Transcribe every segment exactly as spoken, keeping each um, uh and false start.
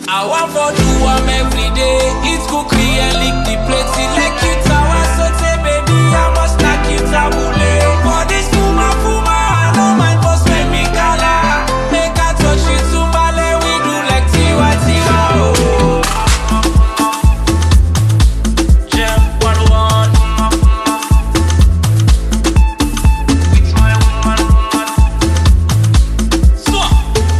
I want for do am every day. Eat cookie and lick the plate. Select you tower, so say baby, I must knock you tabule. For this fuma fuma, I know my boss make me gala. Make I touch you to ballet, we do like Tiwa Tiwa. Oh. Jam one one. It's my woman, woman. Swap.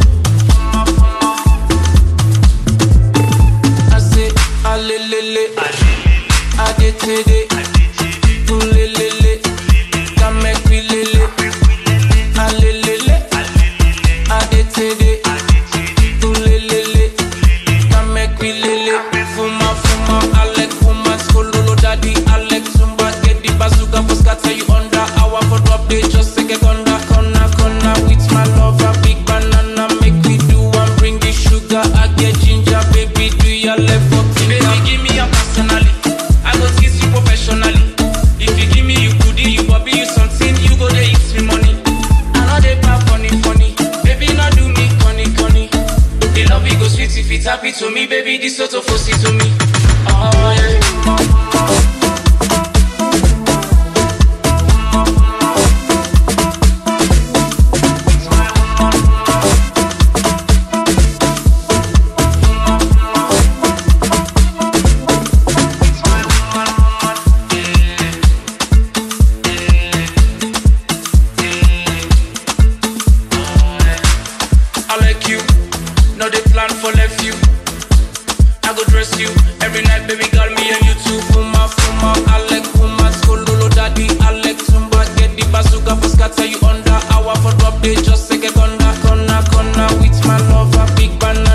I say, alelele, adetede, tulelele, kamekilele, alelele, adetede, tulelele, kamekilele, fuma fuma, Alec fuma, skololo daddy, Alex Zumba, get the bazooka for scatter you under, hour for drop day, just take a corner, corner, corner, with my lover, big banana, make we do and bring the sugar, I get ginger, baby, do your left for baby, give me your personally, I go kiss you professionally, if you give me you goodie, you bobby, you something, you go there, it's me money, I know they pop funny, funny, baby, not do me, conny, conny, the love you go sweet if it's happy to me, baby, this sort of fussy to me, oh yeah. I like you, no they plan for left you. I go dress you every night, baby girl, me and you too. Fuma fuma, I like fuma, skololo daddy, Alex Zumba, get the bazooka for scatter you under. Hour for drop day, just take a corner, corner, corner, with my lover, big banana.